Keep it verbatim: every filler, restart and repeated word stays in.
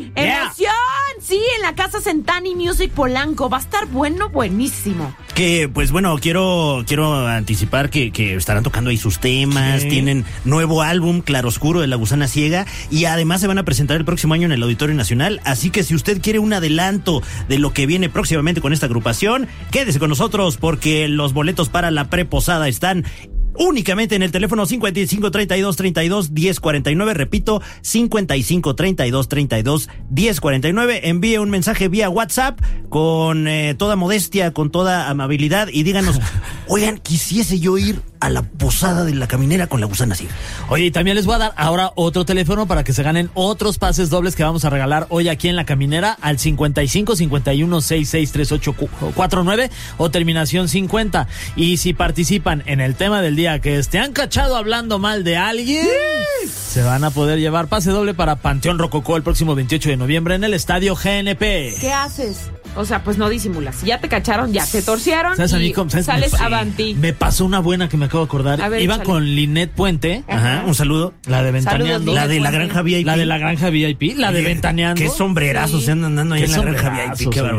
Yeah. ¡Emoción! Sí, en la Casa Centani Music Polanco. Va a estar bueno, buenísimo. Que, pues bueno, quiero quiero anticipar que, que estarán tocando ahí sus temas, sí. Tienen nuevo álbum, Claroscuro de La Gusana Ciega, y además se van a presentar el próximo año en el Auditorio Nacional, así que si usted quiere un adelanto de lo que viene próximamente con esta agrupación, quédese con nosotros porque los boletos para la preposada están únicamente en el teléfono cincuenta y cinco, treinta y dos, treinta y dos, diez, cuarenta y nueve. Repito, cincuenta y cinco, treinta y dos, treinta y dos, diez, cuarenta y nueve. Envíe un mensaje vía WhatsApp con eh, toda modestia, con toda amabilidad y díganos, oigan, quisiese yo ir a la posada de La Caminera con La Gusana Ciega. Oye, y también les voy a dar ahora otro teléfono para que se ganen otros pases dobles que vamos a regalar hoy aquí en La Caminera al cincuenta y cinco, cincuenta y uno, sesenta y seis, treinta y ocho cuarenta y nueve o terminación cincuenta. Y si participan en el tema del día que te han cachado hablando mal de alguien, ¡sí!, se van a poder llevar pase doble para Panteón Rococó el próximo veintiocho de noviembre en el Estadio G N P. ¿Qué haces? O sea, pues no disimulas. Si ya te cacharon, ya te torcieron. ¿Sabes y a mí cómo, ¿sabes? sales Me, avanti. Me pasó una buena que me acabo de acordar. A ver, Iban échale. con Linet Puente. Ajá, un saludo. La de Ventaneando. Saludos, La de la Puente. Granja V I P. La de la Granja V I P. La de Ventaneando. Qué sombrerazos se andan dando ahí Qué en la Granja V I P. sombrerazos, Qué oye.